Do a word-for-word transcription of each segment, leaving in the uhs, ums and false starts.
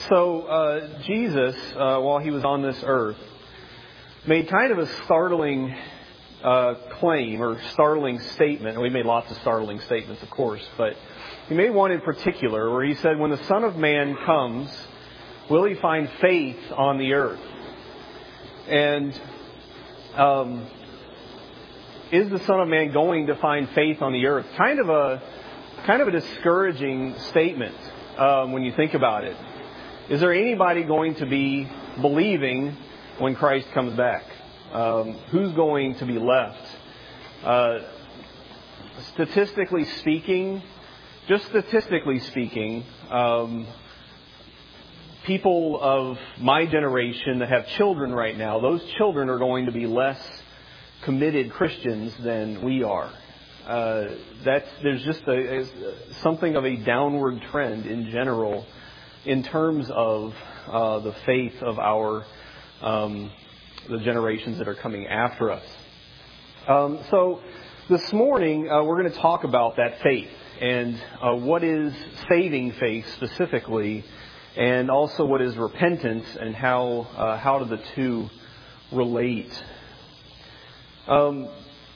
So uh, Jesus, uh, while he was on this earth, made kind of a startling uh, claim or startling statement. And we made lots of startling statements, of course, but he made one in particular where he said, when the Son of Man comes, will he find faith on the earth? And um, is the Son of Man going to find faith on the earth? Kind of a kind of a discouraging statement um, when you think about it. Is there anybody going to be believing when Christ comes back? Um, who's going to be left? Uh, statistically speaking, just statistically speaking, um, people of my generation that have children right now, those children are going to be less committed Christians than we are. Uh, that's there's just a, a, something of a downward trend in general in terms of uh, the faith of our um, the generations that are coming after us. Um, so this morning uh, we're going to talk about that faith and uh, what is saving faith specifically, and also what is repentance and how uh, how do the two relate. Um,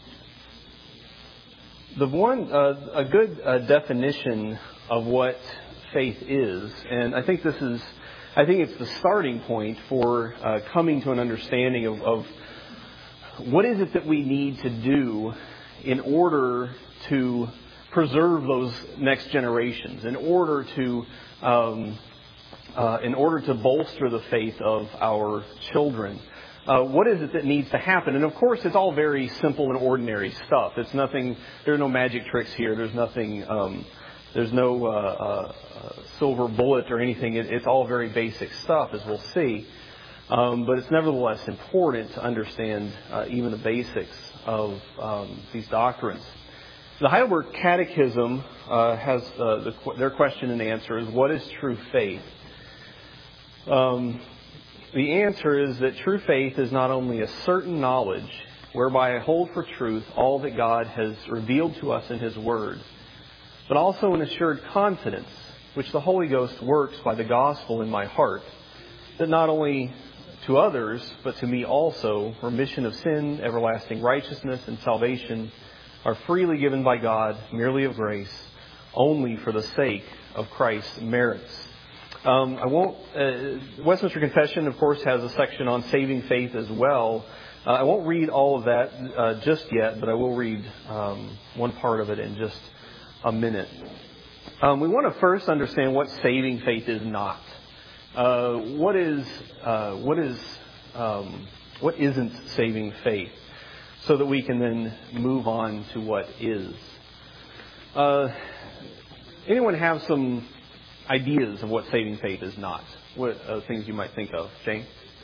the one uh, a good uh, definition of what faith is, and I think this is, I think it's the starting point for uh, coming to an understanding of, of what is it that we need to do in order to preserve those next generations, in order to um, uh, in order to bolster the faith of our children. Uh, what is it that needs to happen? And of course, it's all very simple and ordinary stuff. It's nothing. There are no magic tricks here. There's nothing. Um, There's no uh, uh, silver bullet or anything. It, it's all very basic stuff, as we'll see. Um, but it's nevertheless important to understand uh, even the basics of um, these doctrines. The Heidelberg Catechism uh, has uh, the, their question and answer is, what is true faith? Um, the answer is that true faith is not only a certain knowledge whereby I hold for truth all that God has revealed to us in His Word, but also an assured confidence, which the Holy Ghost works by the gospel in my heart, that not only to others, but to me also, remission of sin, everlasting righteousness, and salvation are freely given by God, merely of grace, only for the sake of Christ's merits. Um, I won't. Uh, Westminster Confession, of course, has a section on saving faith as well. Uh, I won't read all of that uh, just yet, but I will read um, one part of it in just a minute. Um, we want to first understand what saving faith is not. Uh, what is uh, what is um, what isn't saving faith, so that we can then move on to what is. Uh, anyone have some ideas of what saving faith is not? What uh, things you might think of, Jane?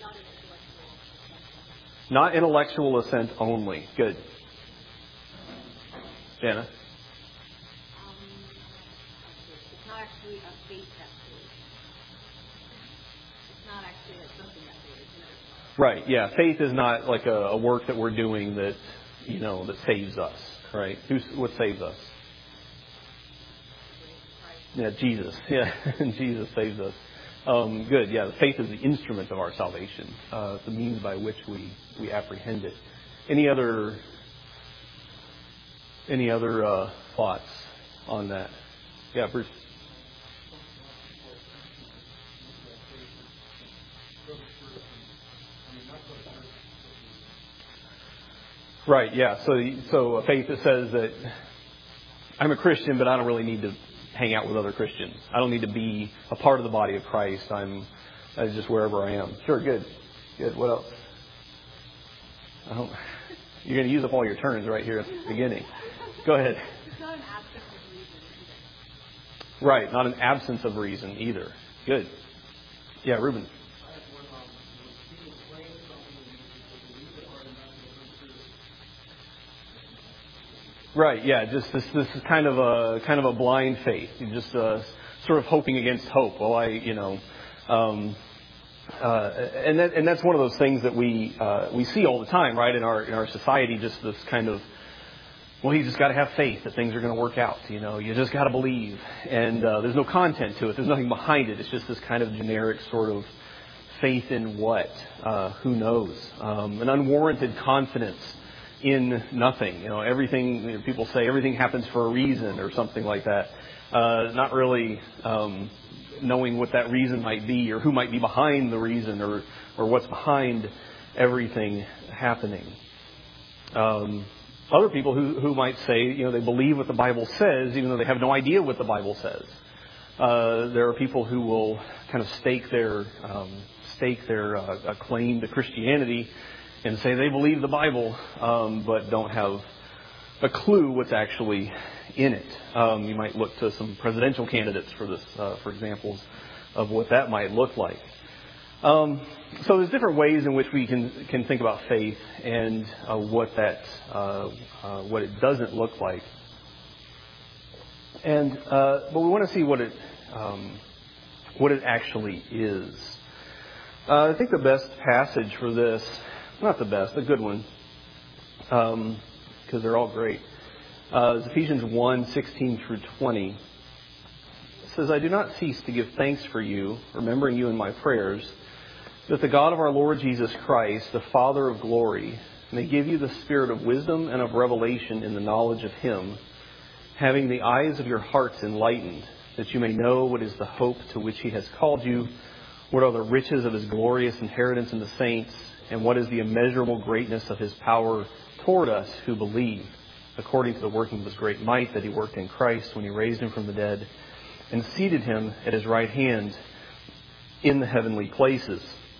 Not intellectual assent only. Good. Jana? Actually a faith that saves. It's not actually like something that saves. Right, yeah. Faith is not like a, a work that we're doing that, you know, that saves us, right? Who's, what saves us? Yeah, Jesus. Yeah, Jesus saves us. Um, good, yeah. Faith is the instrument of our salvation, uh, the means by which we, we apprehend it. Any other, any other uh, thoughts on that? Yeah, Bruce. Right, yeah. So, so a faith that says that I'm a Christian, but I don't really need to hang out with other Christians. I don't need to be a part of the body of Christ. I'm, I'm just wherever I am. Sure, good, good. What else? I don't, you're going to use up all your turns right here at the beginning. Go ahead. It's not an absence of reason either. Right, not an absence of reason either. Good. Yeah, Reuben. Right, yeah, just this this is kind of a kind of a blind faith. You're just uh, sort of hoping against hope. Well, I, you know, um, uh, and that, and that's one of those things that we uh, we see all the time, right? In our in our society, just this kind of well, you just got to have faith that things are going to work out. You know, you just got to believe. And uh, there's no content to it. There's nothing behind it. It's just this kind of generic sort of faith in what? Uh, who knows? Um, an unwarranted confidence in nothing. You know, everything, you know, people say everything happens for a reason or something like that. Uh, not really um, knowing what that reason might be or who might be behind the reason or, or what's behind everything happening. Um, other people who, who might say, you know, they believe what the Bible says, even though they have no idea what the Bible says. Uh, there are people who will kind of stake their um, stake their uh, claim to Christianity and say they believe the Bible, um, but don't have a clue what's actually in it. Um, you might look to some presidential candidates for this, uh, for examples of what that might look like. Um, so there's different ways in which we can can think about faith and uh, what that uh, uh, what it doesn't look like. And uh, but we want to see what it um, what it actually is. Uh, I think the best passage for this, not the best, a good one, because um, they're all great, uh, is Ephesians one, sixteen through twenty. It says, "I do not cease to give thanks for you, remembering you in my prayers, that the God of our Lord Jesus Christ, the Father of glory, may give you the spirit of wisdom and of revelation in the knowledge of Him, having the eyes of your hearts enlightened, that you may know what is the hope to which He has called you, what are the riches of His glorious inheritance in the saints, and what is the immeasurable greatness of His power toward us who believe, according to the working of His great might that He worked in Christ when He raised Him from the dead, and seated Him at His right hand in the heavenly places."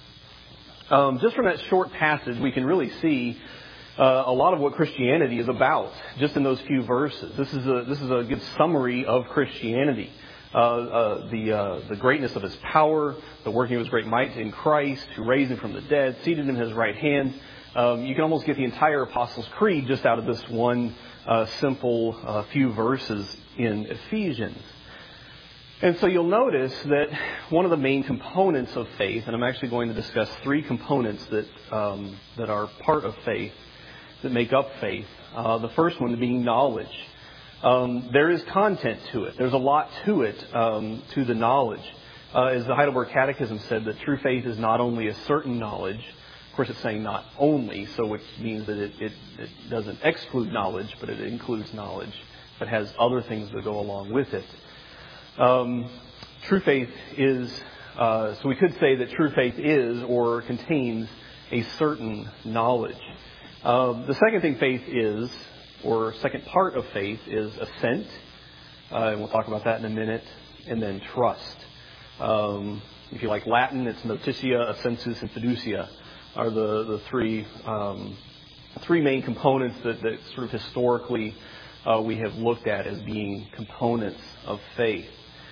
Um, just from that short passage, we can really see uh, a lot of what Christianity is about, just in those few verses. This is a this is a good summary of Christianity. Uh, uh, the uh, the greatness of His power, the working of His great might in Christ, who raised Him from the dead, seated Him in His right hand. Um, you can almost get the entire Apostles' Creed just out of this one uh, simple uh, few verses in Ephesians. And so you'll notice that one of the main components of faith, and I'm actually going to discuss three components that um, that are part of faith, that make up faith. Uh, the first one being knowledge. Um, there is content to it. There's a lot to it, um, to the knowledge. Uh, as the Heidelberg Catechism said, that true faith is not only a certain knowledge. Of course, it's saying not only, so which means that it, it, it doesn't exclude knowledge, but it includes knowledge, but has other things that go along with it. Um, true faith is, uh, so we could say that true faith is or contains a certain knowledge. Uh, the second thing faith is, or second part of faith, is assent. Uh, and we'll talk about that in a minute. And then trust. Um, if you like Latin, it's notitia, assensus, and fiducia are the, the three um, three main components that, that sort of historically uh, we have looked at as being components of faith.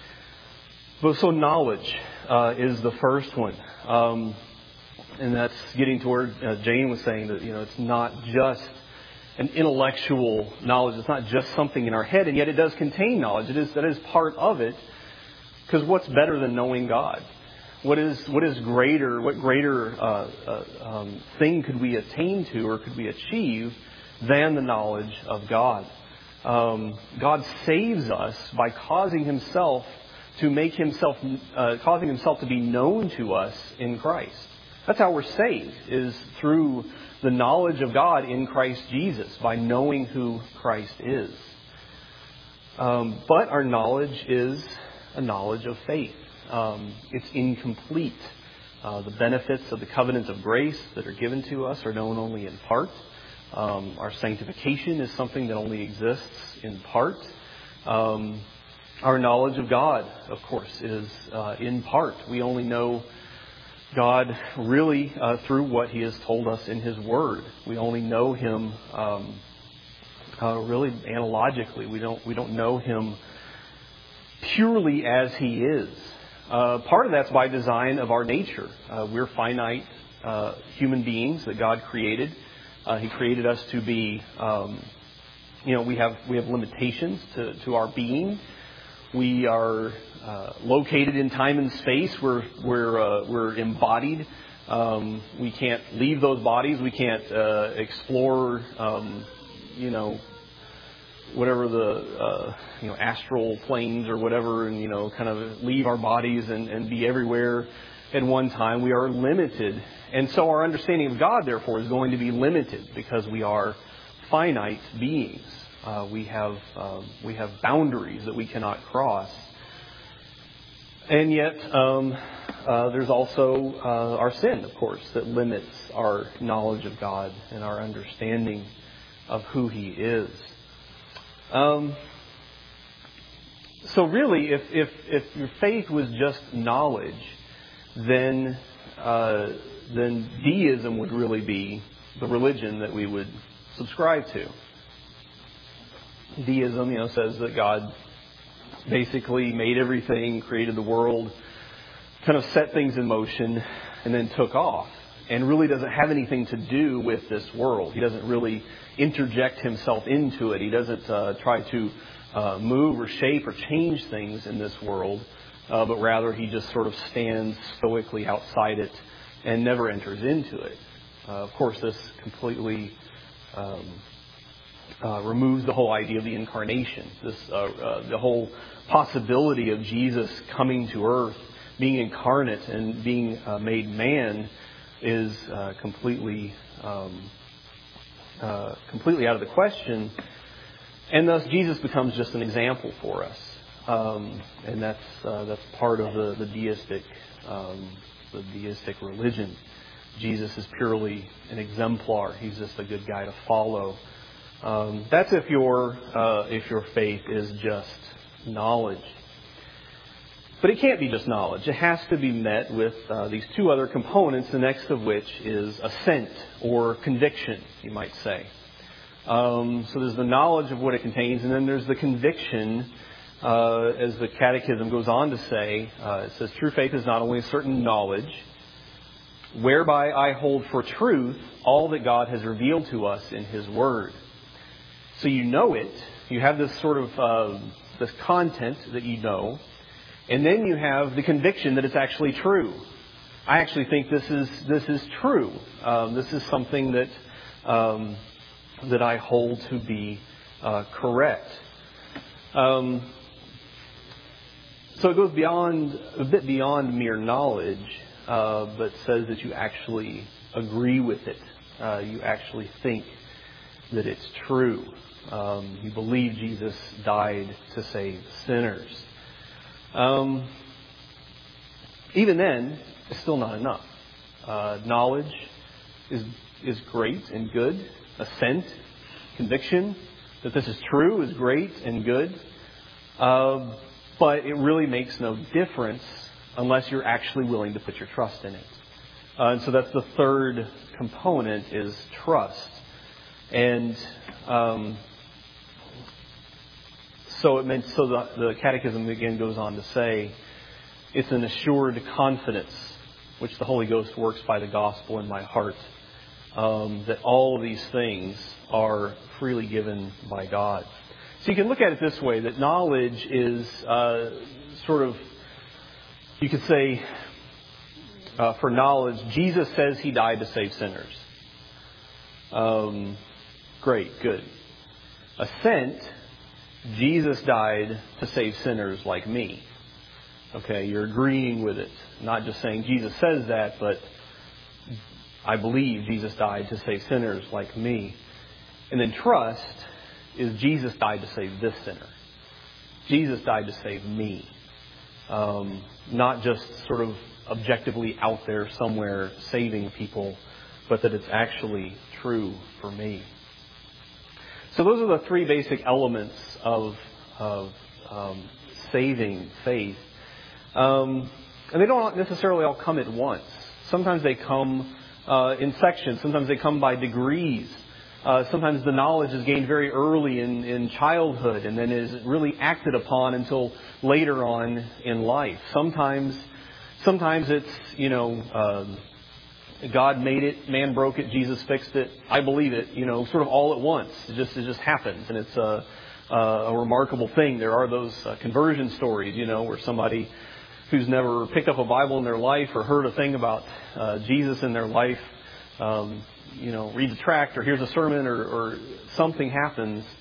But so knowledge uh, is the first one. Um, and that's getting toward, uh, Jane was saying that, you know, it's not just an intellectual knowledge. It's not just something in our head, and yet it does contain knowledge. It is, that is part of it. Because what's better than knowing God? What is what is greater? What greater uh, uh, um, thing could we attain to or could we achieve than the knowledge of God? Um, God saves us by causing Himself to make Himself, uh, causing Himself to be known to us in Christ. That's how we're saved, is through the knowledge of God in Christ Jesus, by knowing who Christ is. Um, but our knowledge is a knowledge of faith. Um, it's incomplete. Uh, the benefits of the covenant of grace that are given to us are known only in part. Um, our sanctification is something that only exists in part. Um, our knowledge of God, of course, is uh, in part. We only know God really uh, through what He has told us in His Word. We only know Him um, uh, really analogically. We don't we don't know Him purely as He is. Uh, part of that's by design of our nature. Uh, we're finite uh, human beings that God created. Uh, he created us to be, um, you know, we have we have limitations to, to our being. We are uh, located in time and space. We're we're uh, we're embodied. Um, we can't leave those bodies. We can't uh, explore, um, you know, whatever the uh, you know astral planes or whatever, and you know kind of leave our bodies and, and be everywhere at one time. We are limited, and so our understanding of God, therefore, is going to be limited because we are finite beings. Uh, we have uh, we have boundaries that we cannot cross, and yet um, uh, there's also uh, our sin, of course, that limits our knowledge of God and our understanding of who He is. Um, so really, if, if, if your faith was just knowledge, then uh, then deism would really be the religion that we would subscribe to. Deism, you know, says that God basically made everything, created the world, kind of set things in motion, and then took off, and really doesn't have anything to do with this world. He doesn't really interject Himself into it. He doesn't uh, try to uh, move or shape or change things in this world, uh, but rather He just sort of stands stoically outside it and never enters into it. Uh, of course, this completely um, uh, removes the whole idea of the incarnation. This, uh, uh, the whole possibility of Jesus coming to earth, being incarnate and being uh, made man, is uh, completely um, uh, completely out of the question, and thus Jesus becomes just an example for us, um, and that's uh, that's part of the the deistic um, the deistic religion. Jesus is purely an exemplar. He's just a good guy to follow. Um, that's if your uh, if your faith is just knowledge. But it can't be just knowledge. It has to be met with uh, these two other components, the next of which is assent or conviction, you might say. Um, so there's the knowledge of what it contains, and then there's the conviction, uh, as the Catechism goes on to say. Uh, it says, true faith is not only a certain knowledge, whereby I hold for truth all that God has revealed to us in His Word. So you know it. You have this sort of uh, this content that you know. And then you have the conviction that it's actually true. I actually think this is this is true. Um, this is something that um, that I hold to be uh, correct. Um, so it goes beyond a bit beyond mere knowledge, uh, but says that you actually agree with it. Uh, you actually think that it's true. Um, you believe Jesus died to save sinners. Um, even then, it's still not enough. Uh, knowledge is is great and good. Assent, conviction that this is true is great and good. Uh, but it really makes no difference unless you're actually willing to put your trust in it. Uh, and so that's the third component, is trust. And um, So it meant. So the, the Catechism again goes on to say, it's an assured confidence which the Holy Ghost works by the gospel in my heart, um, that all of these things are freely given by God. So you can look at it this way: that knowledge is uh, sort of, you could say, uh, for knowledge, Jesus says He died to save sinners. Um, great, good. Assent. Jesus died to save sinners like me. Okay, you're agreeing with it. Not just saying Jesus says that, but I believe Jesus died to save sinners like me. And then trust is Jesus died to save this sinner. Jesus died to save me. Um, not just sort of objectively out there somewhere saving people, but that it's actually true for me. So those are the three basic elements of, of um, saving faith. Um, and they don't necessarily all come at once. Sometimes they come uh, in sections. Sometimes they come by degrees. Uh, sometimes the knowledge is gained very early in, in childhood and then is really acted upon until later on in life. Sometimes, sometimes it's, you know, um, God made it, man broke it, Jesus fixed it. I believe it, you know, sort of all at once. It just it just happens, and it's a, a, a remarkable thing. There are those uh, conversion stories, you know, where somebody who's never picked up a Bible in their life or heard a thing about uh, Jesus in their life, um, you know, reads a tract or hears a sermon or, or something happens,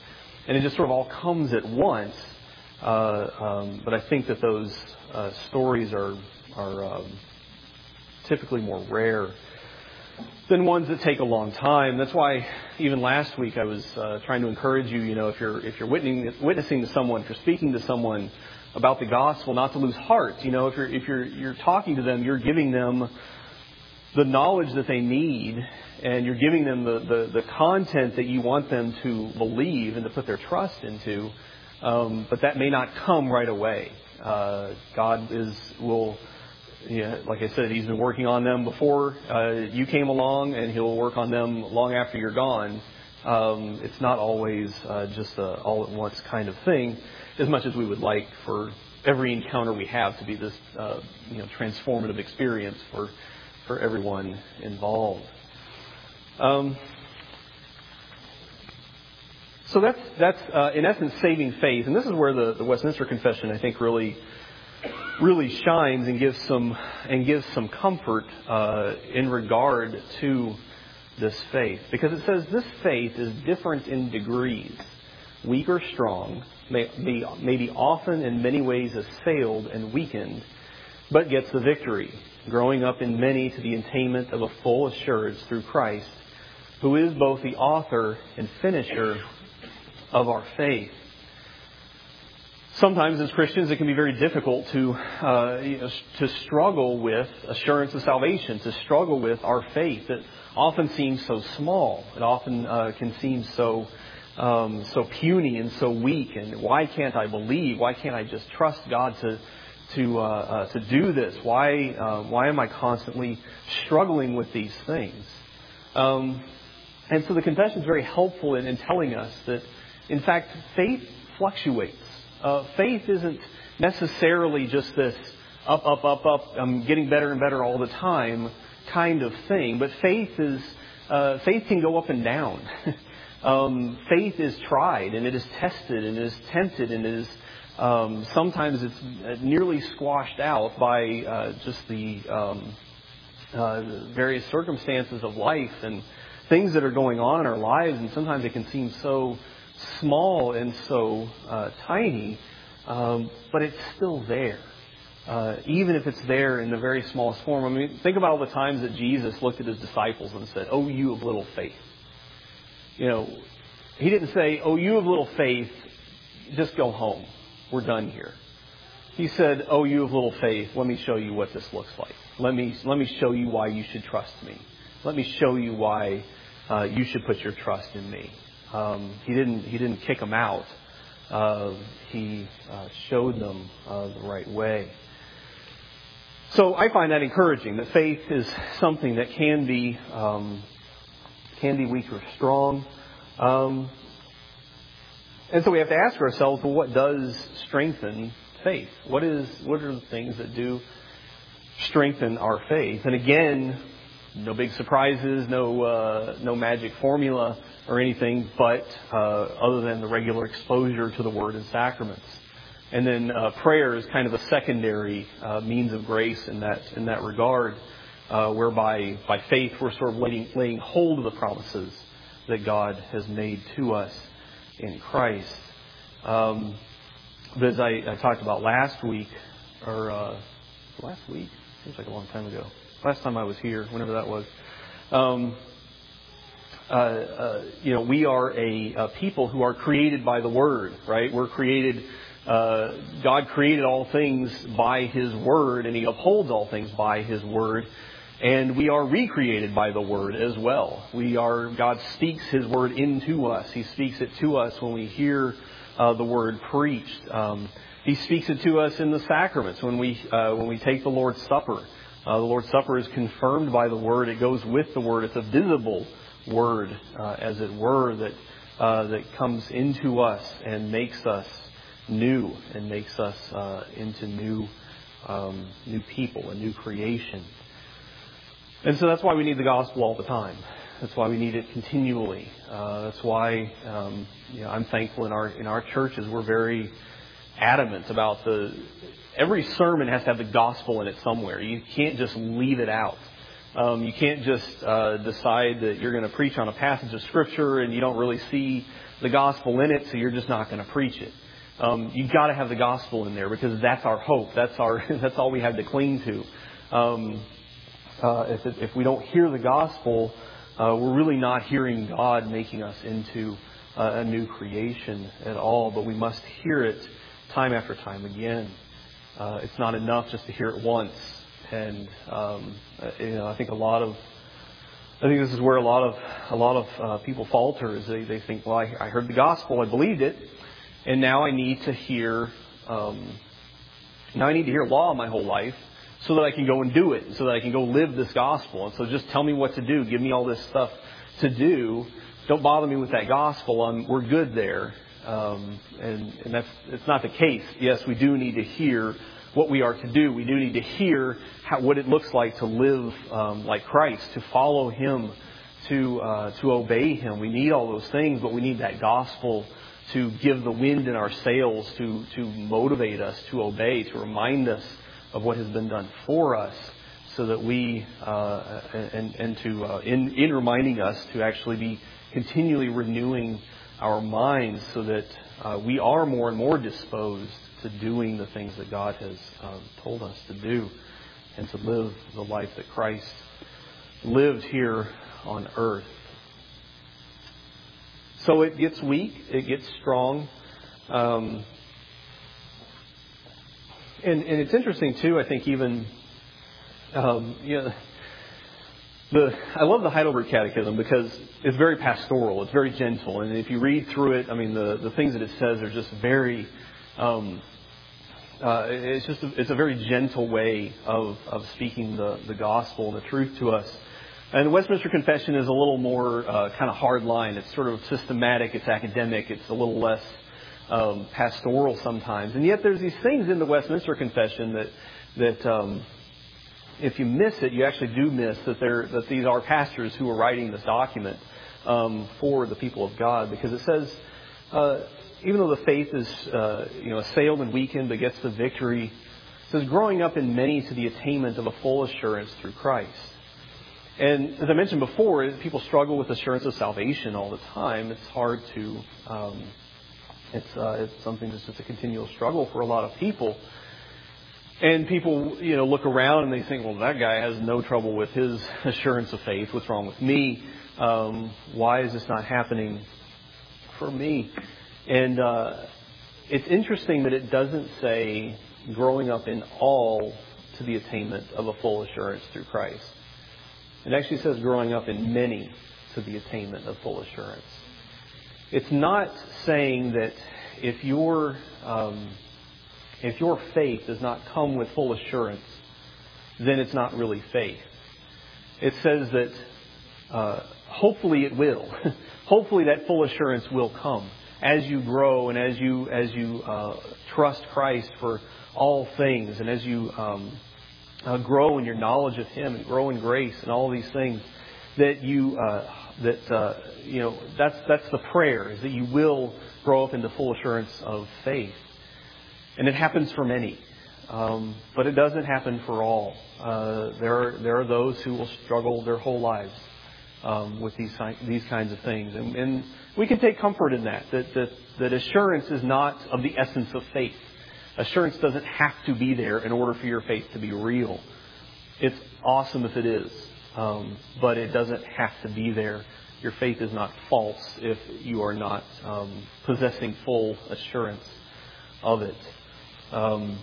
and it just sort of all comes at once. Uh, um, but I think that those uh, stories are are um, typically more rare than ones that take a long time. That's why even last week I was uh, trying to encourage you. You know, if you're if you're witnessing witnessing to someone, if you're speaking to someone about the gospel, not to lose heart. You know, if you're if you're you're talking to them, you're giving them the knowledge that they need, and you're giving them the the, the content that you want them to believe and to put their trust into. Um, but that may not come right away. Uh, God is will, yeah, like I said, He's been working on them before uh, you came along, and He'll work on them long after you're gone. Um, it's not always uh, just a all at once kind of thing, as much as we would like for every encounter we have to be this, uh, you know, transformative experience for for everyone involved. Um, So that's, that's uh, in essence, saving faith. And this is where the, the Westminster Confession, I think, really really shines and gives some and gives some comfort uh, in regard to this faith. Because it says this faith is different in degrees, weak or strong, may be, may be often in many ways assailed and weakened, but gets the victory, growing up in many to the attainment of a full assurance through Christ, who is both the author and finisher of our faith. Sometimes as Christians it can be very difficult to uh, you know, to struggle with assurance of salvation, to struggle with our faith. It often seems so small. It often uh, can seem so um, so puny and so weak. And why can't I believe? Why can't I just trust God to to uh, uh, to do this? Why uh, why am I constantly struggling with these things? Um, and so the confession is very helpful in, in telling us that, in fact, faith fluctuates. Uh, faith isn't necessarily just this up, up, up, up, I'm getting better and better all the time kind of thing. But faith is uh, faith can go up and down. um, faith is tried and it is tested and it is tempted and it is um, sometimes it's nearly squashed out by uh, just the um, uh, various circumstances of life and things that are going on in our lives. And sometimes it can seem so small and so uh, tiny, um, but it's still there. Uh, even if it's there in the very smallest form. I mean, think about all the times that Jesus looked at His disciples and said, "Oh, you of little faith." You know, He didn't say, "Oh, you of little faith, just go home. We're done here." He said, "Oh, you of little faith, let me show you what this looks like. Let me let me show you why you should trust me. Let me show you why uh, you should put your trust in me." Um, he didn't. He didn't kick them out. Uh, he uh, showed them uh, the right way. So I find that encouraging. That faith is something that can be um, can be weak or strong, um, and so we have to ask ourselves, well, what does strengthen faith? What is what are the things that do strengthen our faith? And again, no big surprises, no uh, no magic formula or anything, but uh, other than the regular exposure to the Word and sacraments. And then uh, prayer is kind of a secondary uh, means of grace in that in that regard, uh, whereby by faith we're sort of laying, laying hold of the promises that God has made to us in Christ. Um, but as I, I talked about last week, or uh, last week, seems like a long time ago. Last time I was here, whenever that was. Um, uh, uh, you know, we are a, a people who are created by the Word, right? We're created, uh, God created all things by His Word, and He upholds all things by His Word. And we are recreated by the Word as well. We are, God speaks His Word into us. He speaks it to us when we hear uh, the Word preached. Um, he speaks it to us in the sacraments when we uh, when we take the Lord's Supper. Uh, the Lord's Supper is confirmed by the Word. It goes with the Word. It's a visible Word, uh, as it were, that uh, that comes into us and makes us new and makes us uh, into new um, new people, a new creation. And so that's why we need the gospel all the time. That's why we need it continually. Uh, that's why um, you know, I'm thankful in our in our churches we're very adamant about the. Every sermon has to have the gospel in it somewhere. You can't just leave it out. Um, you can't just uh, decide that you're going to preach on a passage of Scripture and you don't really see the gospel in it, so you're just not going to preach it. Um, you've got to have the gospel in there because that's our hope. That's our that's all we have to cling to. Um, uh, if, it, if we don't hear the gospel, uh, we're really not hearing God making us into uh, a new creation at all. But we must hear it time after time again. Uh, it's not enough just to hear it once. And um, you know, I think a lot of I think this is where a lot of a lot of uh, people falter. Is they, they think, well, I, I heard the gospel, I believed it, and now I need to hear um, now I need to hear law my whole life so that I can go and do it, so that I can go live this gospel. And so just tell me what to do, give me all this stuff to do. Don't bother me with that gospel. I'm, we're good there, um, and, and that's it's not the case. Yes, we do need to hear what we are to do. We do need to hear how, what it looks like to live um, like Christ, to follow Him, to uh, to obey Him. We need all those things, but we need that gospel to give the wind in our sails, to to motivate us to obey, to remind us of what has been done for us, so that we uh, and and to uh, in in reminding us to actually be continually renewing our minds, so that uh, we are more and more disposed to doing the things that God has um, told us to do, and to live the life that Christ lived here on earth. So it gets weak, it gets strong, um, and and it's interesting too. I think even um, you know, the I love the Heidelberg Catechism because it's very pastoral, it's very gentle, and if you read through it, I mean the the things that it says are just very Um, uh, it's just a, it's a very gentle way of, of speaking the, the gospel and the truth to us. And the Westminster Confession is a little more uh, kind of hard line. It's sort of systematic. It's academic. It's a little less um, pastoral sometimes. And yet there's these things in the Westminster Confession that that um, if you miss it, you actually do miss that there that these are pastors who are writing this document um, for the people of God, because it says. Uh, Even though the faith is, uh, you know, assailed and weakened, but gets the victory, it says, growing up in many to the attainment of a full assurance through Christ. And as I mentioned before, people struggle with assurance of salvation all the time. It's hard to, um, it's, uh, it's something that's just a continual struggle for a lot of people. And people, you know, look around and they think, well, that guy has no trouble with his assurance of faith. What's wrong with me? Um, why is this not happening for me? And uh, it's interesting that it doesn't say growing up in all to the attainment of a full assurance through Christ. It actually says growing up in many to the attainment of full assurance. It's not saying that if your um, if your faith does not come with full assurance, then it's not really faith. It says that uh, hopefully it will. Hopefully that full assurance will come. As you grow and as you as you uh, trust Christ for all things, and as you um, uh, grow in your knowledge of Him and grow in grace and all these things, that you uh, that uh, you know that's that's the prayer, is that you will grow up into full assurance of faith, and it happens for many, um, but it doesn't happen for all. Uh, there are there are those who will struggle their whole lives Um, with these these kinds of things, and, and we can take comfort in that, that. That that assurance is not of the essence of faith. Assurance doesn't have to be there in order for your faith to be real. It's awesome if it is, um, but it doesn't have to be there. Your faith is not false if you are not um, possessing full assurance of it, um,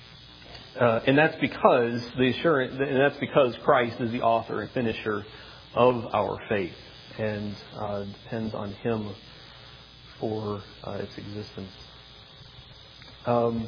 uh, and that's because the assurance, and that's because Christ is the author and finisher of our faith, and uh, depends on Him for uh, its existence. Um,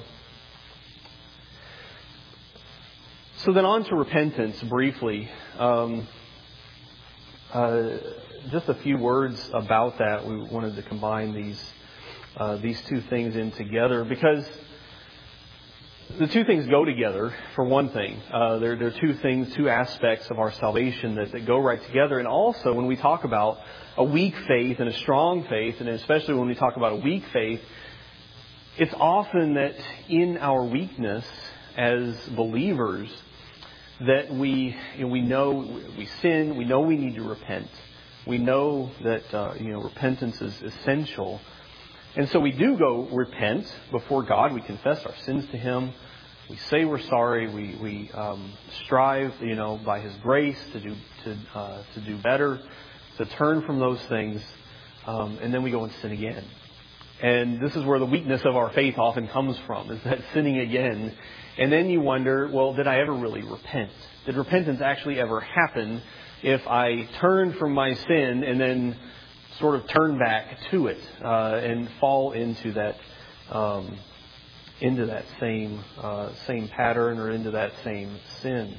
so then on to repentance briefly. Um, uh, just a few words about that. We wanted to combine these uh, these two things in together, because the two things go together, for one thing. Uh, there, there are two things, two aspects of our salvation that, that go right together. And also, when we talk about a weak faith and a strong faith, and especially when we talk about a weak faith, it's often that in our weakness as believers, that we you know, we know we sin, we know we need to repent. We know that uh, you know repentance is essential. And so we do go repent before God. We confess our sins to Him. We say we're sorry. We we um, strive, you know, by His grace to do to uh, to do better, to turn from those things, um, and then we go and sin again. And this is where the weakness of our faith often comes from, is that sinning again. And then you wonder, well, did I ever really repent? Did repentance actually ever happen if I turn from my sin and then sort of turn back to it uh, and fall into that um, into that same uh, same pattern or into that same sin?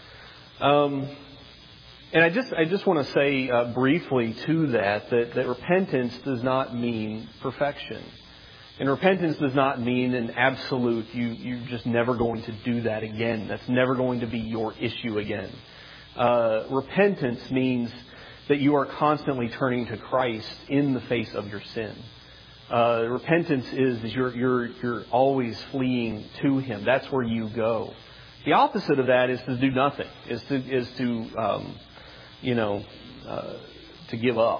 Um, and I just I just want to say uh, briefly to that, that that repentance does not mean perfection. And repentance does not mean an absolute, you, you're just never going to do that again. That's never going to be your issue again. Uh, repentance means that you are constantly turning to Christ in the face of your sin. Uh, repentance is, is you're, you're, you're always fleeing to Him. That's where you go. The opposite of that is to do nothing, is to, is to um, you know, uh, to give up.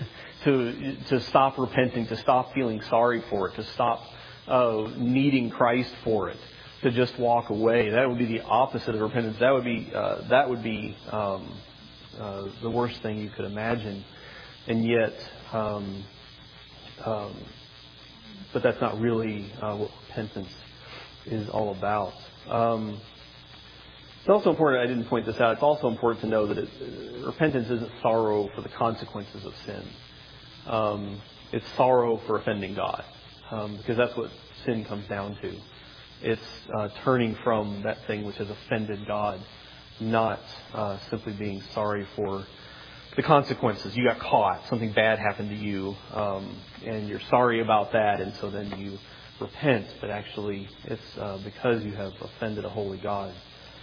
To to stop repenting, to stop feeling sorry for it, to stop uh, needing Christ for it, to just walk away. That would be the opposite of repentance. That would be uh, that would be um, uh, the worst thing you could imagine. And yet, um, um, but that's not really uh, what repentance is all about. Um, it's also important. I didn't point this out. It's also important to know that it, uh, repentance isn't sorrow for the consequences of sin. Um, it's sorrow for offending God, um, because that's what sin comes down to. It's uh, turning from that thing which has offended God, not uh, simply being sorry for the consequences. You got caught, something bad happened to you, um, and you're sorry about that, and so then you repent. But actually, it's uh, because you have offended a holy God.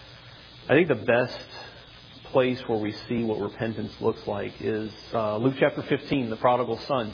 I think the best place where we see what repentance looks like is uh, Luke chapter fifteen, the prodigal son.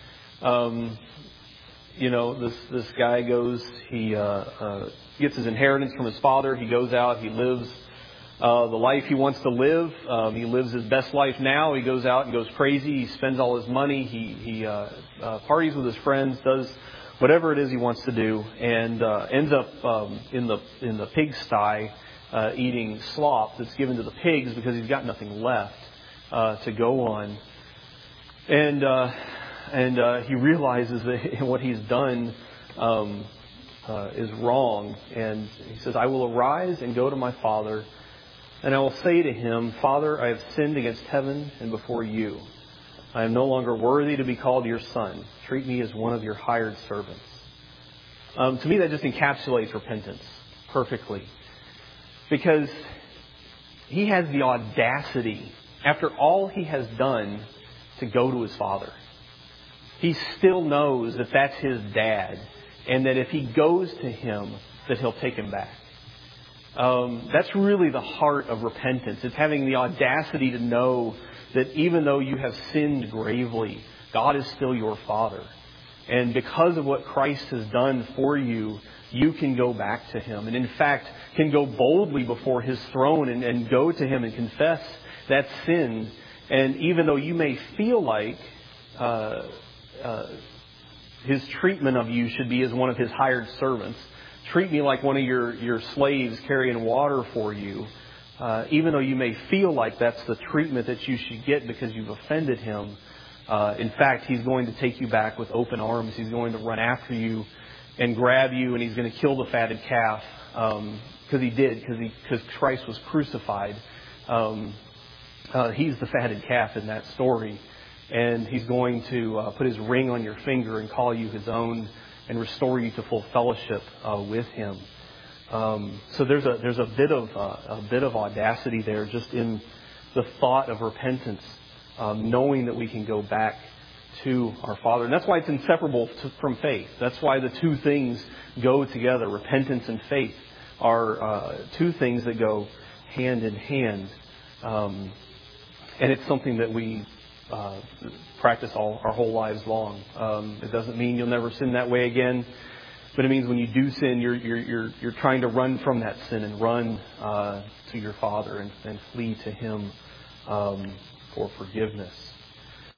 Um, you know, this this guy goes, he uh, uh, gets his inheritance from his father. He goes out, he lives uh, the life he wants to live. Um, he lives his best life now. He goes out and goes crazy. He spends all his money. He he uh, uh, parties with his friends, does whatever it is he wants to do, and uh, ends up um, in the in the pigsty. Uh, eating slop that's given to the pigs because he's got nothing left uh, to go on, and uh, and uh, he realizes that what he's done um, uh, is wrong, and he says, "I will arise and go to my father, and I will say to him, Father, I have sinned against heaven and before you. I am no longer worthy to be called your son. Treat me as one of your hired servants." Um, to me, that just encapsulates repentance perfectly. Because he has the audacity, after all he has done, to go to his father. He still knows that that's his dad, and that if he goes to him, that he'll take him back. Um, that's really the heart of repentance. It's having the audacity to know that even though you have sinned gravely, God is still your Father. And because of what Christ has done for you, you can go back to Him. And in fact, can go boldly before His throne and, and go to Him and confess that sin. And even though you may feel like uh, uh, His treatment of you should be as one of His hired servants, treat me like one of your, your slaves carrying water for you. Uh, even though you may feel like that's the treatment that you should get because you've offended Him, uh, in fact, He's going to take you back with open arms. He's going to run after you and grab you, and He's going to kill the fatted calf, um, because He did, because he, because Christ was crucified. Um, uh, he's the fatted calf in that story, and He's going to uh, put His ring on your finger and call you His own and restore you to full fellowship uh, with Him. Um, so there's a there's a bit of uh, a bit of audacity there, just in the thought of repentance, um, knowing that we can go back to our Father. And that's why it's inseparable to, from faith. That's why the two things go together. Repentance and faith are uh, two things that go hand in hand. Um, and it's something that we uh, practice all our whole lives long. Um, it doesn't mean you'll never sin that way again, but it means when you do sin, you're you're you're, you're trying to run from that sin and run uh, to your Father and, and flee to Him um, for forgiveness.